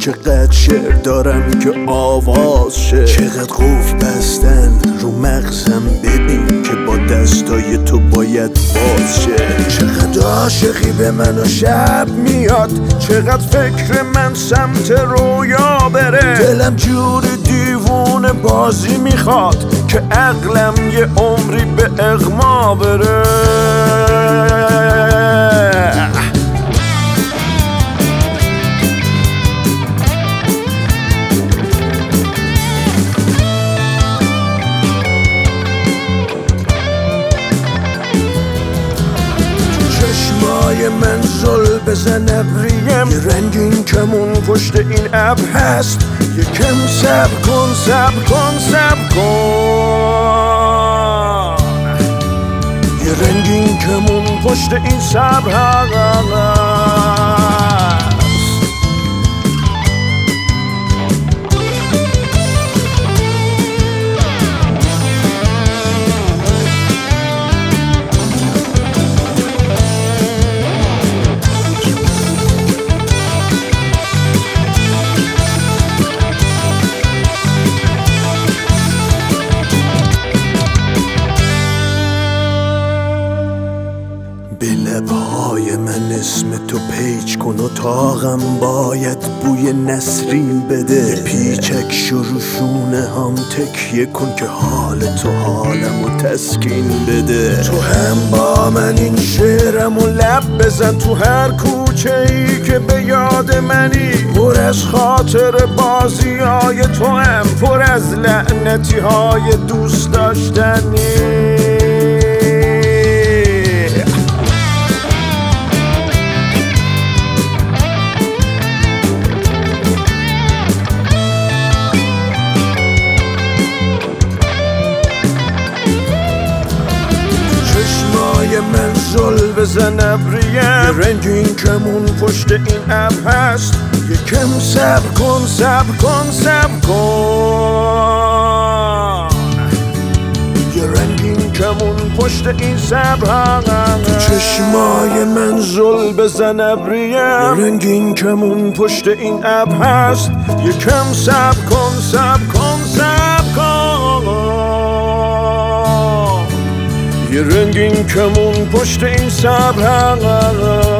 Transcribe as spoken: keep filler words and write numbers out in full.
چقدر شعر دارم که آواز شه، چقدر قفل بستن رو مغزم ببین که با دستای تو باید باز شه. چقدر عاشقی به من و شب میاد، چقدر فکر من سمت رویا بره، دلم جور دیوونه بازی میخواد که عقلم یه عمری به اغما بره. چشمای من زل بزن ابریم، یه رنگین کمون پشت این ابر هست، یکم صبر کن صبر کن صبر کن، یه رنگین کمون پشت این صبر هست. به لبهای من اسم تو پیچ کن و تاقم باید بوی نسرین بده، پیچک شروشونه هم تکیه کن که حال تو حالمو تسکین بده. تو هم با من این شعرمو لب بزن تو هر کوچه ای که به یاد منی، پر از خاطر بازی های تو هم پر از لعنتی های دوست داشتنی. من زل بزن ابریم، یه رنگین کمون پشت این ابر هست، یکم صبر کن صبر کن صبر کن، یه رنگین کمون پشت این صبر هست. چشمای من زل بزن ابریم، یه رنگین کمون پشت این ابر هست، یکم صبر کن صبر کن صبر کن، یه رنگین کمون پشت این صبر هست.